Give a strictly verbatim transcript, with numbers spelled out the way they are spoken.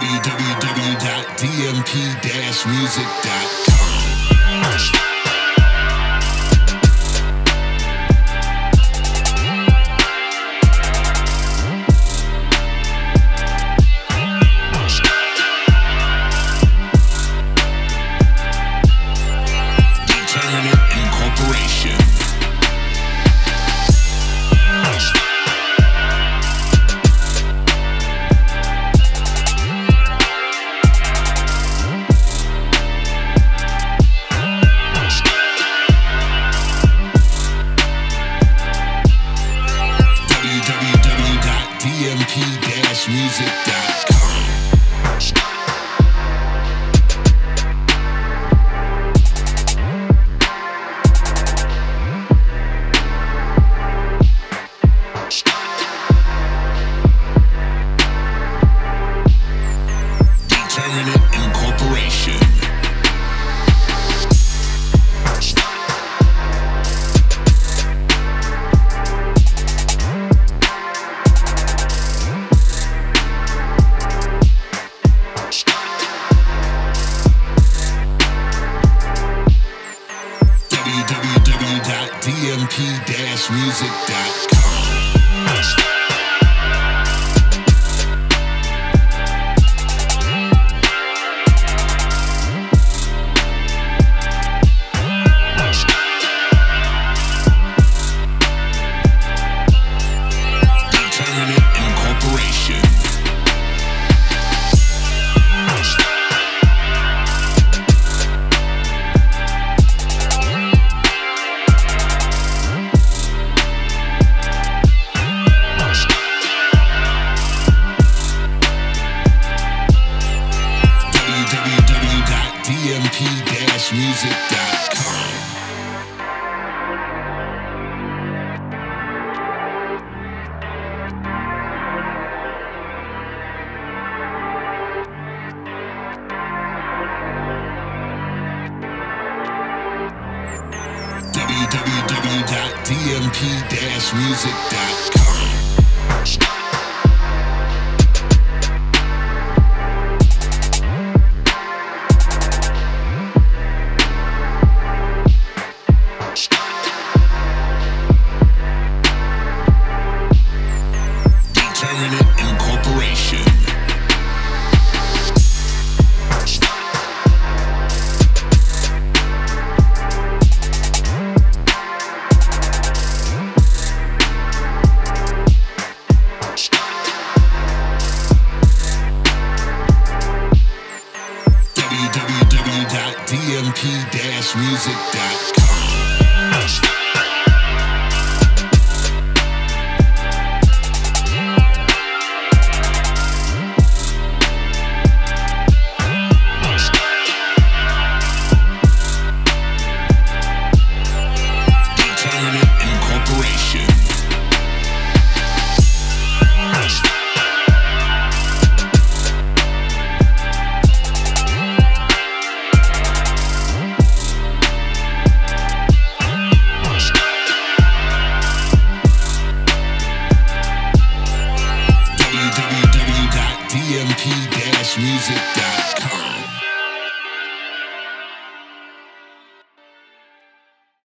w w w dot d m p dash music dot com. music dot com. Determinate Incorporation. w w w dot d m p dash music dot com. d m p dash music dot com. w w w dot d m p dash music dot com. Determinate Incorporation. w w w dot d m p dash music dot com. d m p dash music dot com.